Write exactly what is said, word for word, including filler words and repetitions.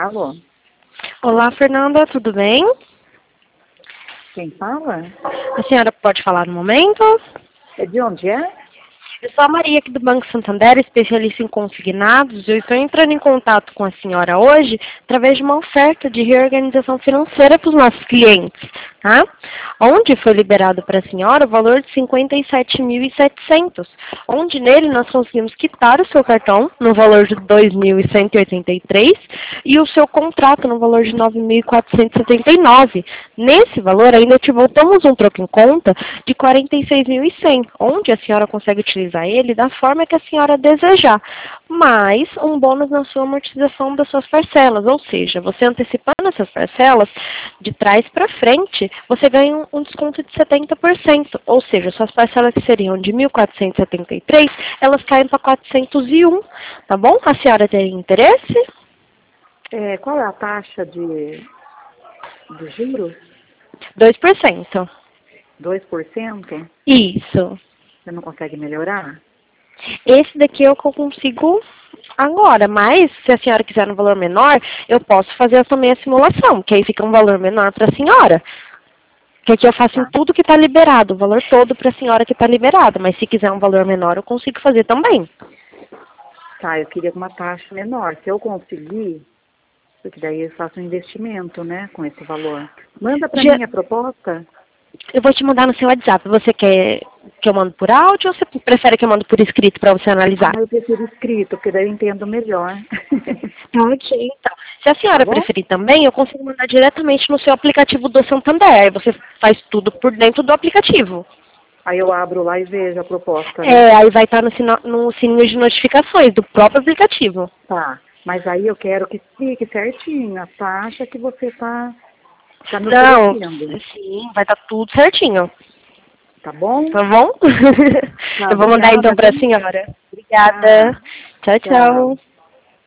Alô? Olá, Fernanda, tudo bem? Quem fala? A senhora pode falar no momento? É de onde é? Eu sou a Maria aqui do Banco Santander, especialista em consignados. Eu estou entrando em contato com a senhora hoje através de uma oferta de reorganização financeira para os nossos clientes, tá? Onde foi liberado para a senhora o valor de cinquenta e sete mil e setecentos, onde nele nós conseguimos quitar o seu cartão no valor de dois mil cento e oitenta e três e o seu contrato no valor de nove mil quatrocentos e setenta e nove. Nesse valor ainda te voltamos um troco em conta de quarenta e seis mil e cem, onde a senhora consegue utilizar ele da forma que a senhora desejar, mais um bônus na sua amortização das suas parcelas, ou seja, você antecipando essas parcelas de trás para frente, você ganha um, um desconto de setenta por cento, ou seja, suas parcelas que seriam de mil quatrocentos e setenta e três, elas caem para quatrocentos e um, tá bom? A senhora tem interesse? É, qual é a taxa de, de juros? dois por cento. dois por cento? Isso. Você não consegue melhorar? Esse daqui é o que eu consigo agora, mas se a senhora quiser um valor menor, eu posso fazer também a simulação, que aí fica um valor menor para a senhora. Que aqui eu faço em Tá. tudo que está liberado, o valor todo para a senhora que está liberado, mas se quiser um valor menor, eu consigo fazer também. Tá, eu queria uma taxa menor. Se eu conseguir, porque daí eu faço um investimento, né, com esse valor. Manda para Já- mim a proposta. Eu vou te mandar no seu WhatsApp. Você quer que eu mando por áudio ou você prefere que eu mando por escrito para você analisar? Ah, eu prefiro escrito, porque daí eu entendo melhor. Tá, ok, então. Se a Tá senhora bom? preferir também, eu consigo mandar diretamente no seu aplicativo do Santander. Aí você faz tudo por dentro do aplicativo. Aí eu abro lá e vejo a proposta, né? É, aí vai estar no, sino- no sininho de notificações do próprio aplicativo. Tá. Mas aí eu quero que fique certinho a taxa que você tá, tá me Não, oferecendo. sim, vai estar tudo certinho. Tá bom? Tá bom? Tá, Eu vou mandar então obrigada, para a viu? senhora. Tá. Obrigada. Tchau, Tchau. tchau.